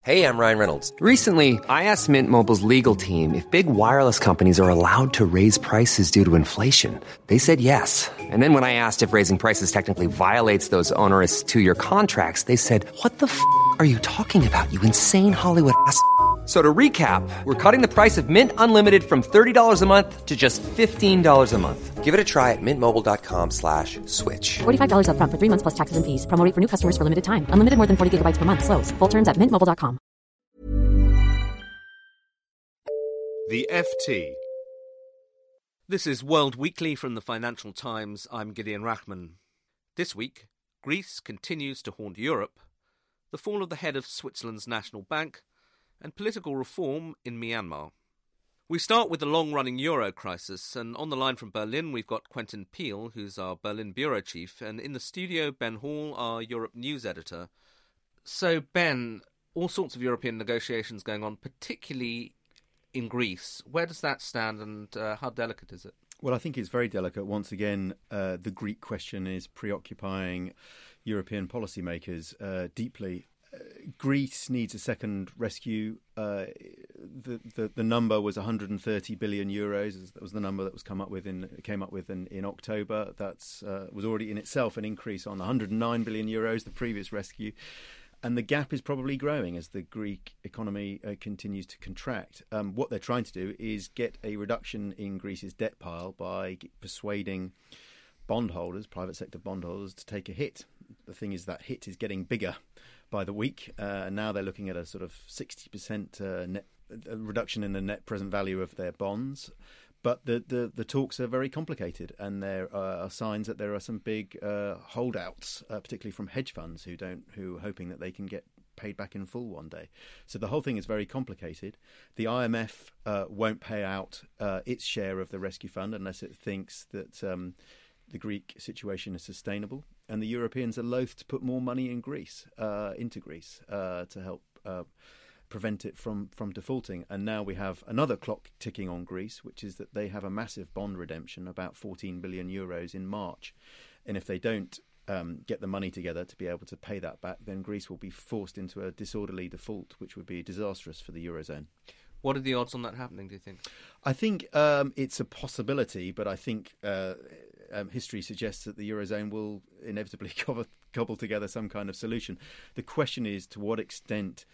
Hey, I'm Ryan Reynolds. Recently, I asked Mint Mobile's legal team if big wireless companies are allowed to raise prices due to inflation. They said yes. And then when I asked if raising prices technically violates those onerous two-year contracts, they said, "What the f*** are you talking about, you insane Hollywood ass?" So to recap, we're cutting the price of Mint Unlimited from $30 a month to just $15 a month. Give it a try at mintmobile.com/switch. $45 up front for 3 months plus taxes and fees. Promo rate for new customers for limited time. Unlimited more than 40 gigabytes per month. Slows full terms at mintmobile.com. The FT. This is World Weekly from the Financial Times. I'm Gideon Rachman. This week, Greece continues to haunt Europe, the fall of the head of Switzerland's National Bank, and political reform in Myanmar. We start with the long-running euro crisis, and on the line from Berlin we've got Quentin Peel, who's our Berlin bureau chief, and in the studio Ben Hall, our Europe news editor. So Ben, all sorts of European negotiations going on, particularly in Greece. Where does that stand, and how delicate is it? Well, I think it's very delicate. Once again, the Greek question is preoccupying European policymakers deeply. Greece needs a second rescue. The number was 130 billion euros. That was the number that was came up with in October. That's was already in itself an increase on the 109 billion euros, the previous rescue. And the gap is probably growing as the Greek economy continues to contract. What they're trying to do is get a reduction in Greece's debt pile by persuading bondholders, private sector bondholders, to take a hit. The thing is that hit is getting bigger by the week, and now they're looking at a sort of 60% net reduction in the net present value of their bonds. But the talks are very complicated, and there are signs that there are some big holdouts, particularly from hedge funds who are hoping that they can get paid back in full one day. So the whole thing is very complicated. The IMF won't pay out its share of the rescue fund unless it thinks that the Greek situation is sustainable, and the Europeans are loath to put more money in Greece, into Greece, to help prevent it from defaulting. And now we have another clock ticking on Greece, which is that they have a massive bond redemption, about 14 billion euros in March. And if they don't get the money together to be able to pay that back, then Greece will be forced into a disorderly default, which would be disastrous for the Eurozone. What are the odds on that happening, do you think? I think it's a possibility, but I think history suggests that the Eurozone will inevitably cobble together some kind of solution. The question is, to what extent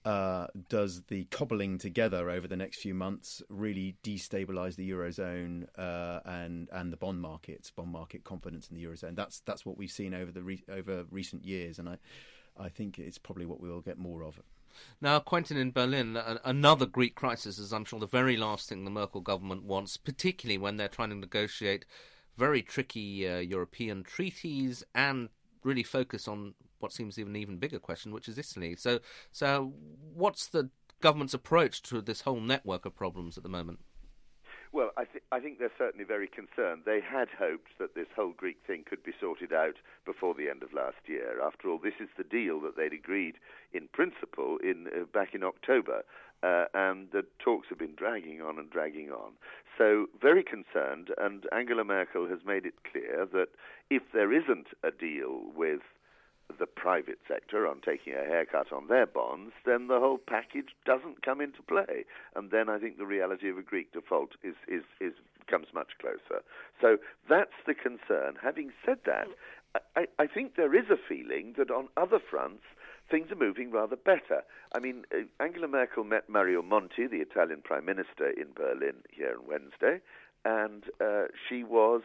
does the cobbling together over the next few months really destabilise the Eurozone and the bond market confidence in the Eurozone? That's what we've seen over recent years, and I think it's probably what we will get more of. Now, Quentin, in Berlin, another Greek crisis is, I'm sure, the very last thing the Merkel government wants, particularly when they're trying to negotiate very tricky European treaties and really focus on what seems an even bigger question, which is Italy. So what's the government's approach to this whole network of problems at the moment? Well, I think they're certainly very concerned. They had hoped that this whole Greek thing could be sorted out before the end of last year. After all, this is the deal that they'd agreed in principle back in October, and the talks have been dragging on and dragging on. So very concerned, and Angela Merkel has made it clear that if there isn't a deal with the private sector on taking a haircut on their bonds, then the whole package doesn't come into play. And then I think the reality of a Greek default comes much closer. So that's the concern. Having said that, I think there is a feeling that on other fronts, things are moving rather better. I mean, Angela Merkel met Mario Monti, the Italian Prime Minister, in Berlin here on Wednesday, and she was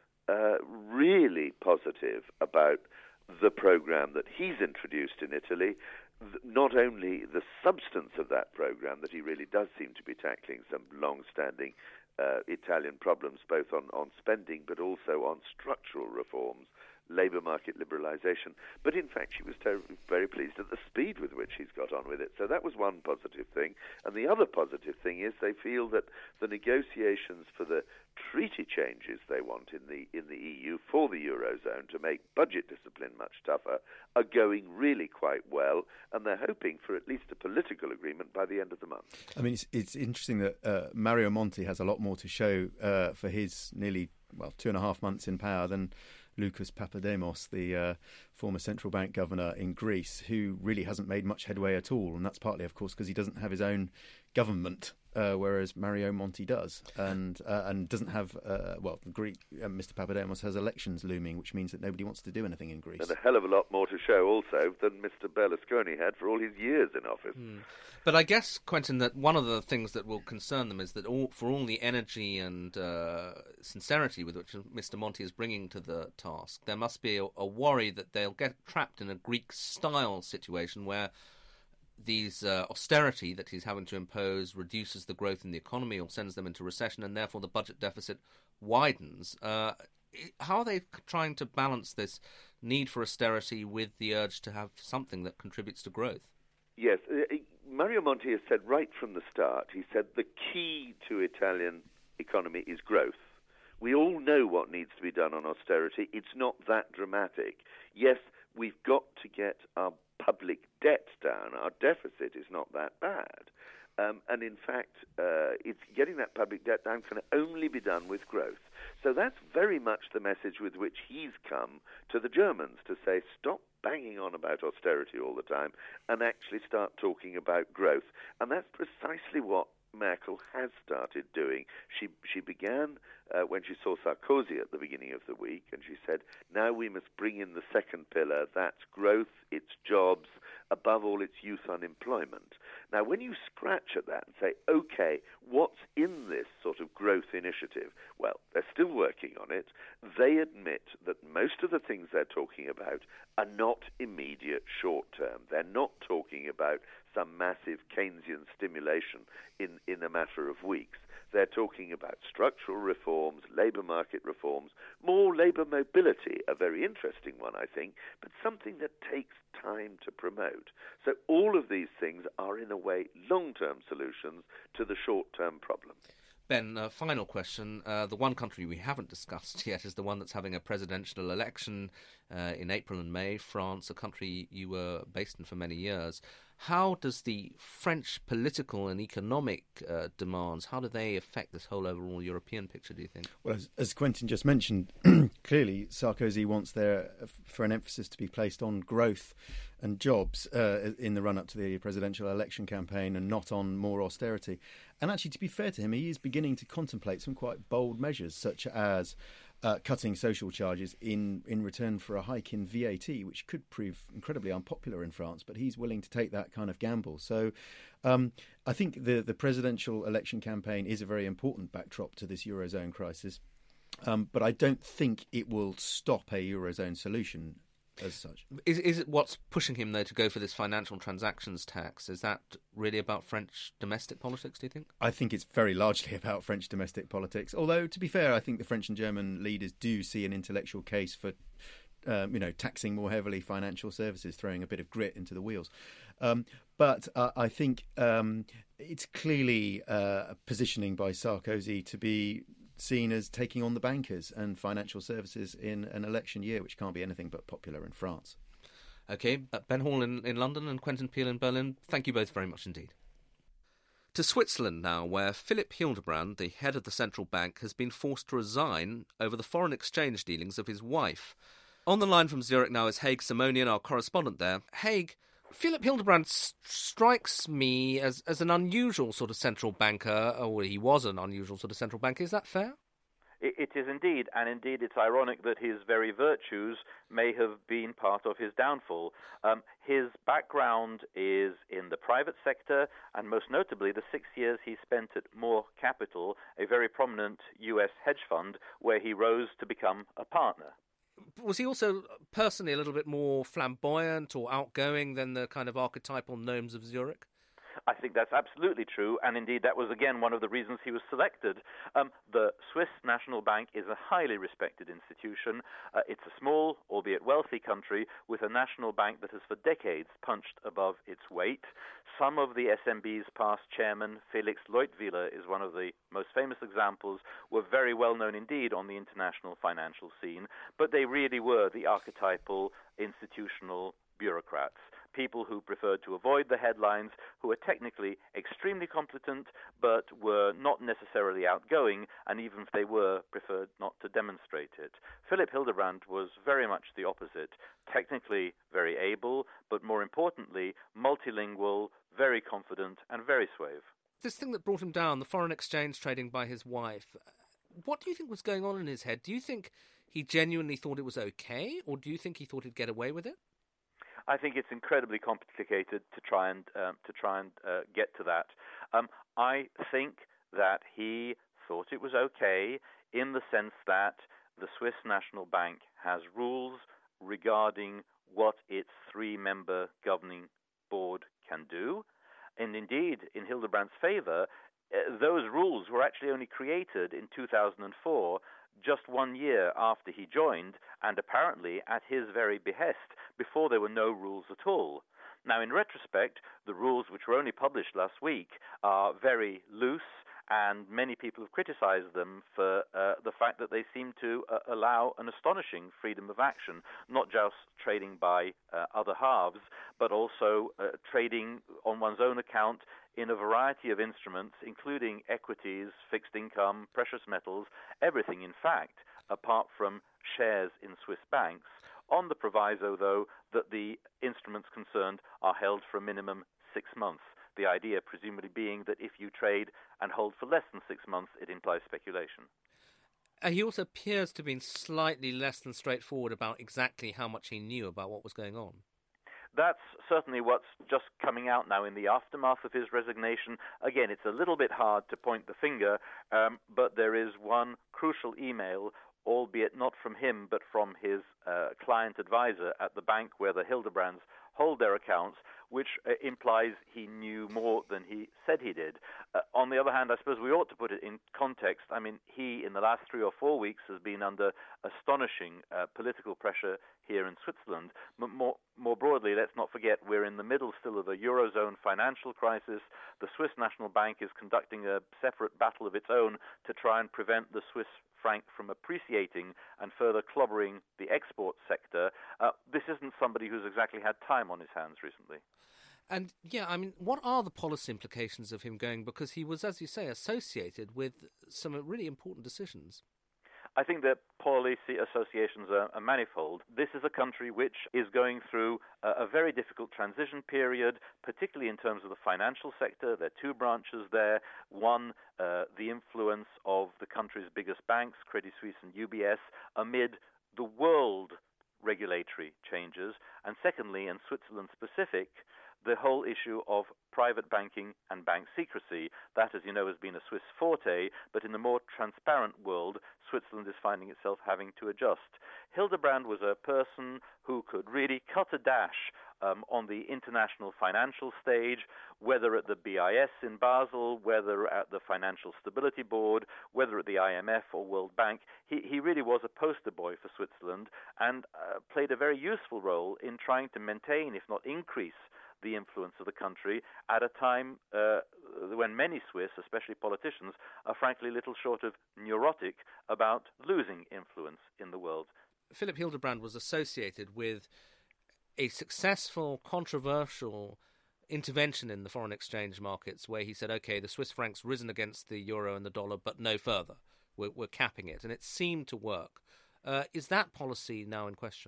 really positive about the program that he's introduced in Italy, not only the substance of that program, that he really does seem to be tackling some long-standing Italian problems, both on spending but also on structural reforms, labour market liberalisation. But in fact, she was very pleased at the speed with which he's got on with it. So that was one positive thing. And the other positive thing is they feel that the negotiations for the treaty changes they want in the EU for the Eurozone to make budget discipline much tougher are going really quite well, and they're hoping for at least a political agreement by the end of the month. I mean, it's interesting that Mario Monti has a lot more to show for his nearly 2.5 months in power than Lucas Papademos, the former central bank governor in Greece, who really hasn't made much headway at all. And that's partly, of course, because he doesn't have his own government, whereas Mario Monti does, and doesn't have. Mr. Papademos has elections looming, which means that nobody wants to do anything in Greece. And a hell of a lot more to show also than Mr. Berlusconi had for all his years in office. But I guess, Quentin, that one of the things that will concern them is that for all the energy and sincerity with which Mr. Monti is bringing to the task, there must be a worry that they'll get trapped in a Greek-style situation where these austerity that he's having to impose reduces the growth in the economy or sends them into recession, and therefore the budget deficit widens. How are they trying to balance this need for austerity with the urge to have something that contributes to growth? Yes, Mario Monti has said right from the start, he said the key to Italian economy is growth. We all know what needs to be done on austerity. It's not that dramatic. Yes, we've got to get our public debt down. Our deficit is not that bad. And in fact, it's getting that public debt down can only be done with growth. So that's very much the message with which he's come to the Germans, to say, stop banging on about austerity all the time and actually start talking about growth. And that's precisely what Merkel has started doing. She began when she saw Sarkozy at the beginning of the week, and she said, now we must bring in the second pillar, that's growth, it's jobs, above all it's youth unemployment. Now when you scratch at that and say, okay, what's in this sort of growth initiative? Well, they're still working on it. They admit that most of the things they're talking about are not immediate short term. They're not talking about some massive Keynesian stimulation in a matter of weeks. They're talking about structural reforms, labour market reforms, more labour mobility, a very interesting one, I think, but something that takes time to promote. So all of these things are, in a way, long-term solutions to the short-term problem. Ben, final question. The one country we haven't discussed yet is the one that's having a presidential election in April and May, France, a country you were based in for many years. How does the French political and economic demands, how do they affect this whole overall European picture, do you think? Well, as Quentin just mentioned, clearly Sarkozy wants there for an emphasis to be placed on growth and jobs in the run-up to the presidential election campaign and not on more austerity. And actually, to be fair to him, he is beginning to contemplate some quite bold measures, such as cutting social charges in return for a hike in VAT, which could prove incredibly unpopular in France, but he's willing to take that kind of gamble. So I think the presidential election campaign is a very important backdrop to this Eurozone crisis, but I don't think it will stop a Eurozone solution as such. Is it what's pushing him, though, to go for this financial transactions tax? Is that really about French domestic politics, do you think? I think it's very largely about French domestic politics. Although, to be fair, I think the French and German leaders do see an intellectual case for taxing more heavily financial services, throwing a bit of grit into the wheels. But I think it's clearly a positioning by Sarkozy to be seen as taking on the bankers and financial services in an election year, which can't be anything but popular in France. OK, Ben Hall in London and Quentin Peel in Berlin, thank you both very much indeed. To Switzerland now, where Philipp Hildebrand, the head of the central bank, has been forced to resign over the foreign exchange dealings of his wife. On the line from Zurich now is Haig Simonian, our correspondent there. Haig, Philipp Hildebrand strikes me as an unusual sort of central banker, or he was an unusual sort of central banker. Is that fair? It is indeed, and indeed it's ironic that his very virtues may have been part of his downfall. His background is in the private sector, and most notably the 6 years he spent at Moore Capital, a very prominent US hedge fund, where he rose to become a partner. Was he also personally a little bit more flamboyant or outgoing than the kind of archetypal gnomes of Zurich? I think that's absolutely true, and indeed that was again one of the reasons he was selected. The Swiss National Bank is a highly respected institution. It's a small, albeit wealthy country with a national bank that has for decades punched above its weight. Some of the SNB's past chairman, Felix Leutwiler, is one of the most famous examples, were very well known indeed on the international financial scene, but they really were the archetypal institutional bureaucrats. people who preferred to avoid the headlines, who were technically extremely competent, but were not necessarily outgoing, and even if they were, preferred not to demonstrate it. Philipp Hildebrand was very much the opposite. Technically very able, but more importantly, multilingual, very confident, and very suave. This thing that brought him down, the foreign exchange trading by his wife, what do you think was going on in his head? Do you think he genuinely thought it was okay, or do you think he thought he'd get away with it? I think it's incredibly complicated to try and get to that. I think that he thought it was okay in the sense that the Swiss National Bank has rules regarding what its three-member governing board can do. And indeed, in Hildebrandt's favor, those rules were actually only created in 2004, just 1 year after he joined, and apparently at his very behest, before there were no rules at all. Now, in retrospect, the rules, which were only published last week, are very loose, and many people have criticized them for the fact that they seem to allow an astonishing freedom of action, not just trading by other halves, but also trading on one's own account in a variety of instruments, including equities, fixed income, precious metals, everything, in fact, apart from shares in Swiss banks, on the proviso, though, that the instruments concerned are held for a minimum 6 months. The idea presumably being that if you trade and hold for less than 6 months, it implies speculation. He also appears to have been slightly less than straightforward about exactly how much he knew about what was going on. That's certainly what's just coming out now in the aftermath of his resignation. Again, it's a little bit hard to point the finger, but there is one crucial email, albeit not from him, but from his client advisor at the bank where the Hildebrands hold their accounts, which implies he knew more than he said he did. On the other hand, I suppose we ought to put it in context. I mean, he, in the last 3 or 4 weeks, has been under astonishing political pressure here in Switzerland. More broadly, let's not forget, we're in the middle still of a Eurozone financial crisis. The Swiss National Bank is conducting a separate battle of its own to try and prevent the Swiss franc from appreciating and further clobbering the export sector. This isn't somebody who's exactly had time on his hands recently. And, yeah, I mean, what are the policy implications of him going? Because he was, as you say, associated with some really important decisions. I think that policy associations are manifold. This is a country which is going through a very difficult transition period, particularly in terms of the financial sector. There are 2 branches there. One, the influence of the country's biggest banks, Credit Suisse and UBS, amid the world regulatory changes. And secondly, in Switzerland specific, the whole issue of private banking and bank secrecy. That, as you know, has been a Swiss forte, but in the more transparent world, Switzerland is finding itself having to adjust. Hildebrand was a person who could really cut a dash on the international financial stage, whether at the BIS in Basel, whether at the Financial Stability Board, whether at the IMF or World Bank. He really was a poster boy for Switzerland and played a very useful role in trying to maintain, if not increase, the influence of the country at a time when many Swiss, especially politicians, are frankly little short of neurotic about losing influence in the world. Philipp Hildebrand was associated with a successful, controversial intervention in the foreign exchange markets where he said, OK, the Swiss franc's risen against the euro and the dollar, but no further. We're capping it. And it seemed to work. Is that policy now in question?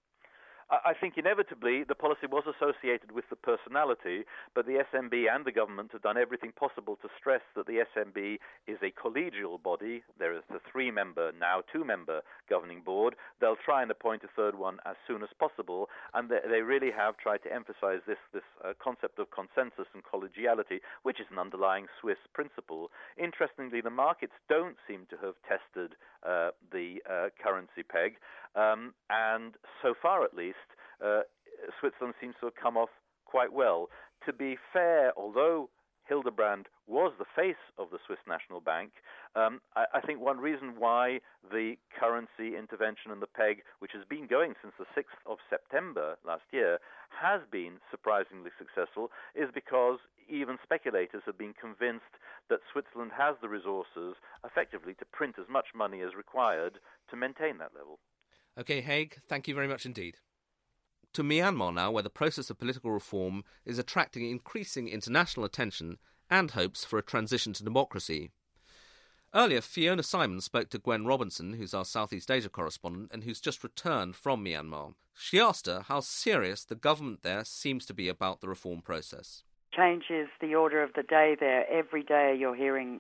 I think inevitably the policy was associated with the personality, but the SNB and the government have done everything possible to stress that the SNB is a collegial body. There is the 3-member, now 2-member governing board. They'll try and appoint a third one as soon as possible, and they really have tried to emphasize this concept of consensus and collegiality, which is an underlying Swiss principle. Interestingly, the markets don't seem to have tested the currency peg, and so far at least, Switzerland seems to have come off quite well. To be fair, although Hildebrand was the face of the Swiss National Bank, I think one reason why the currency intervention and the peg, which has been going since the 6th of September last year, has been surprisingly successful, is because even speculators have been convinced that Switzerland has the resources effectively to print as much money as required to maintain that level. OK, Haig, thank you very much indeed. to Myanmar now, where the process of political reform is attracting increasing international attention and hopes for a transition to democracy. Earlier, Fiona Simons spoke to Gwen Robinson, who's our Southeast Asia correspondent and who's just returned from Myanmar. She asked her how serious the government there seems to be about the reform process. Change is the order of the day there. Every day you're hearing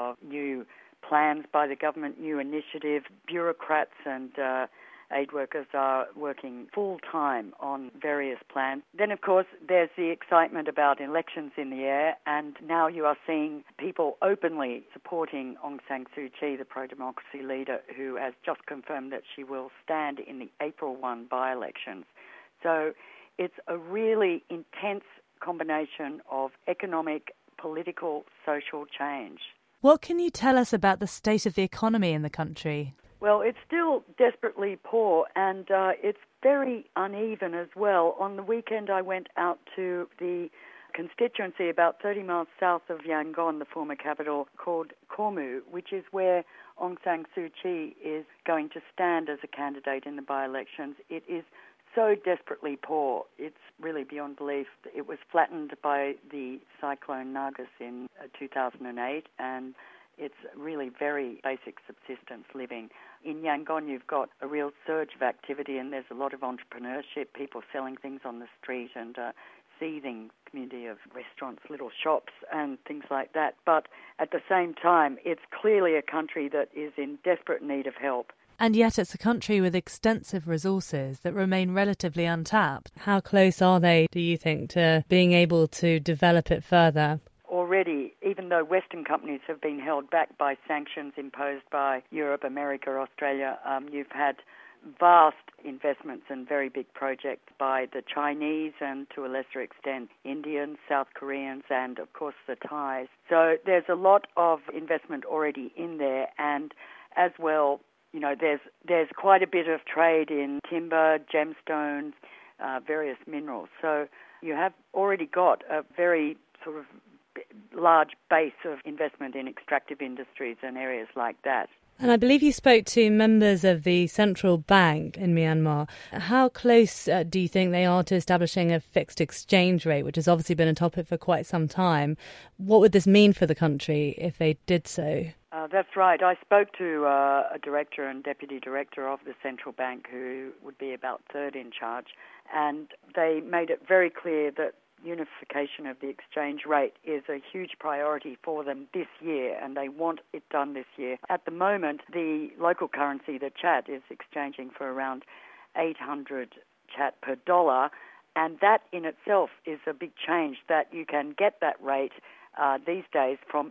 new plans by the government, new initiatives. Bureaucrats and aid workers are working full-time on various plans. Then, of course, there's the excitement about elections in the air, and now you are seeing people openly supporting Aung San Suu Kyi, the pro-democracy leader, who has just confirmed that she will stand in the April 1 by-elections. So it's a really intense combination of economic, political, social change. What can you tell us about the state of the economy in the country? Well, it's still desperately poor, and it's very uneven as well. On the weekend, I went out to the constituency about 30 miles south of Yangon, the former capital, called Kormu, which is where Aung San Suu Kyi is going to stand as a candidate in the by-elections. It is so desperately poor, it's really beyond belief. It was flattened by the cyclone Nargis in 2008, and it's really very basic subsistence living. In Yangon, you've got a real surge of activity, and there's a lot of entrepreneurship, people selling things on the street, and a seething community of restaurants, little shops, and things like that. But at the same time, it's clearly a country that is in desperate need of help. And yet it's a country with extensive resources that remain relatively untapped. How close are they, do you think, to being able to develop it further? Already, even though Western companies have been held back by sanctions imposed by Europe, America, Australia, you've had vast investments and very big projects by the Chinese and, to a lesser extent, Indians, South Koreans, and, of course, the Thais. So there's a lot of investment already in there, and as well, you know, there's quite a bit of trade in timber, gemstones, various minerals. So you have already got a very sort of large base of investment in extractive industries and areas like that. And I believe you spoke to members of the central bank in Myanmar. How close do you think they are to establishing a fixed exchange rate, which has obviously been a topic for quite some time? What would this mean for the country if they did so? That's right. I spoke to a director and deputy director of the central bank, who would be about third in charge, and they made it very clear that unification of the exchange rate is a huge priority for them this year, and they want it done this year. At the moment, the local currency, the kyat, is exchanging for around 800 kyat per dollar, and that in itself is a big change, that you can get that rate these days from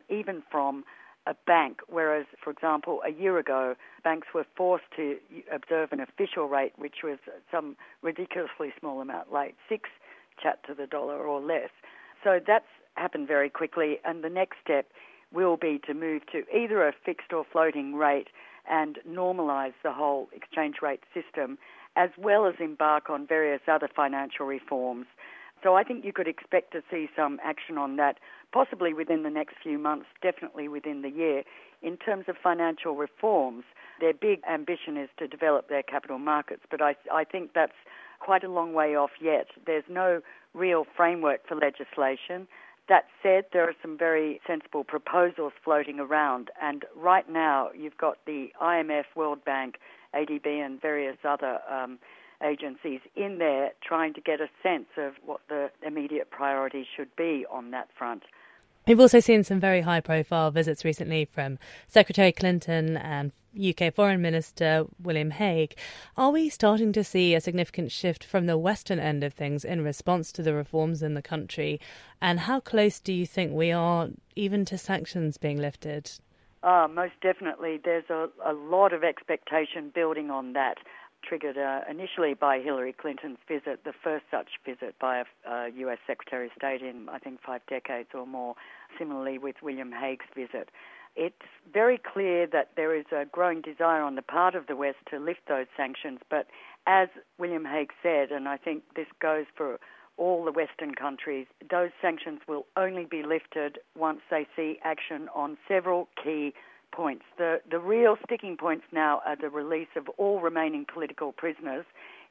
a bank, whereas, for example, a year ago, banks were forced to observe an official rate, which was some ridiculously small amount, like 6 kyat to the dollar or less. So that's happened very quickly, and the next step will be to move to either a fixed or floating rate and normalise the whole exchange rate system, as well as embark on various other financial reforms. So I think you could expect to see some action on that, possibly within the next few months, definitely within the year. In terms of financial reforms, their big ambition is to develop their capital markets, but I think that's quite a long way off yet. There's no real framework for legislation. That said, there are some very sensible proposals floating around, and right now you've got the IMF, World Bank, ADB and various other agencies in there trying to get a sense of what the immediate priorities should be on that front. We've also seen some very high-profile visits recently from Secretary Clinton and UK Foreign Minister William Hague. Are we starting to see a significant shift from the Western end of things in response to the reforms in the country? And how close do you think we are even to sanctions being lifted? Most definitely. There's a lot of expectation building on that, triggered initially by Hillary Clinton's visit, the first such visit by a US Secretary of State in, I think, 5 decades or more, similarly with William Hague's visit. It's very clear that there is a growing desire on the part of the West to lift those sanctions, but as William Hague said, and I think this goes for all the Western countries, those sanctions will only be lifted once they see action on several key points. The real sticking points now are the release of all remaining political prisoners,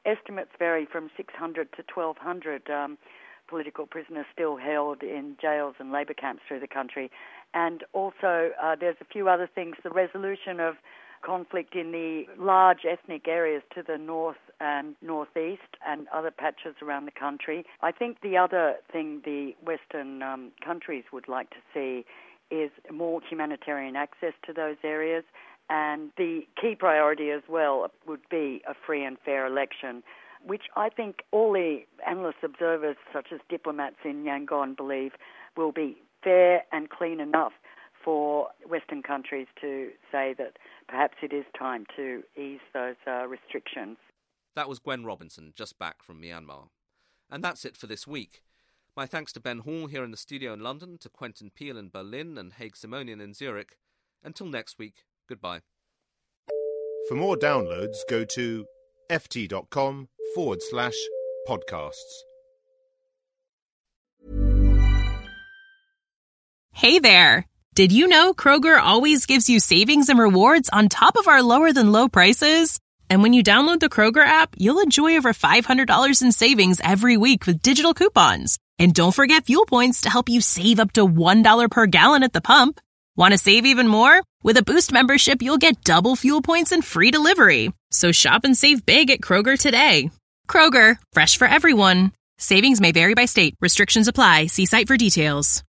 estimates vary from 600 to 1,200 political prisoners still held in jails and labour camps through the country. And also there's a few other things. The resolution of conflict in the large ethnic areas to the north and northeast and other patches around the country. I think the other thing the Western countries would like to see is more humanitarian access to those areas. And the key priority as well would be a free and fair election, which I think all the analysts, observers, such as diplomats in Yangon, believe will be fair and clean enough for Western countries to say that perhaps it is time to ease those restrictions. That was Gwen Robinson, just back from Myanmar. And that's it for this week. My thanks to Ben Hall here in the studio in London, to Quentin Peel in Berlin and Haig Simonian in Zurich. Until next week, goodbye. For more downloads, go to ft.com/podcasts. Hey there! Did you know Kroger always gives you savings and rewards on top of our lower-than-low prices? And when you download the Kroger app, you'll enjoy over $500 in savings every week with digital coupons. And don't forget fuel points to help you save up to $1 per gallon at the pump. Want to save even more? With a Boost membership, you'll get double fuel points and free delivery. So shop and save big at Kroger today. Kroger, fresh for everyone. Savings may vary by state. Restrictions apply. See site for details.